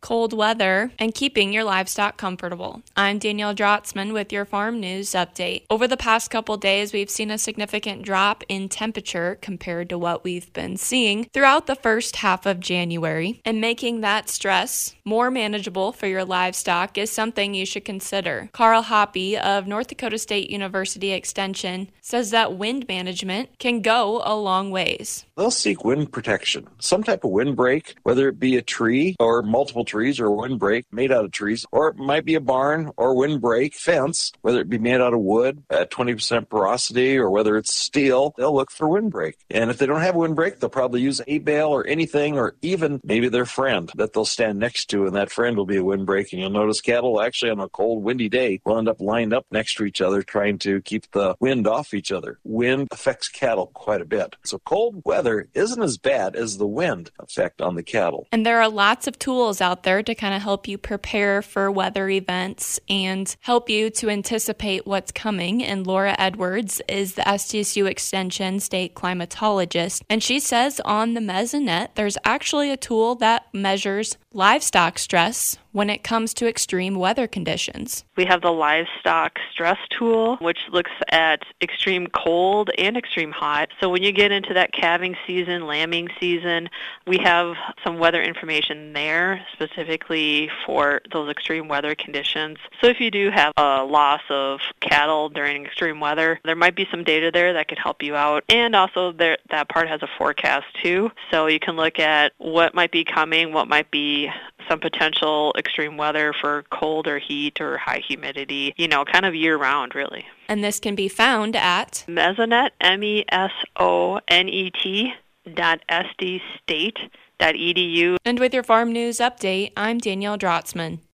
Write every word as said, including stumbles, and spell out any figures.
cold weather, and keeping your livestock comfortable. I'm Danielle Drotzman with your Farm News Update. Over the past couple days, we've seen a significant drop in temperature compared to what we've been seeing throughout the first half of January, and making that stress more manageable for your livestock is something you should consider. Carl Hoppe of North Dakota State University Extension says that wind management can go a long ways. They'll seek wind protection, some type of windbreak, whether it be a tree or multiple trees or a windbreak made out of trees, or it might be a barn or windbreak fence, whether it be made out of wood at twenty percent porosity or whether it's steel. They'll look for windbreak. And if they don't have a windbreak, they'll probably use a hay bale or anything, or even maybe their friend that they'll stand next to, and that friend will be a windbreak. And you'll notice cattle actually on a cold, windy day will end up lined up next to each other trying to keep the wind off each other. Wind affects cattle quite a bit. So cold weather isn't as bad as the wind effect on the cattle. And there are lots of tools out there to kind of help you prepare for weather events and help you to anticipate what's coming. And Laura Edwards is the S T S U Extension state climatologist. And she says on the Mesonet, there's actually a tool that measures livestock stress when it comes to extreme weather conditions. We have the livestock stress tool, which looks at extreme cold and extreme hot. So when you get into that calving season, lambing season, we have some weather information there specifically for those extreme weather conditions. So if you do have a loss of cattle during extreme weather, there might be some data there that could help you out. And also there, that part has a forecast too. So you can look at what might be coming, what might be some potential extreme weather for cold or heat or high humidity, you know, kind of year-round, really. And this can be found at Mesonet, M E S O N E T dot S D state dot E D U. And with your Farm News Update, I'm Danielle Drotzman.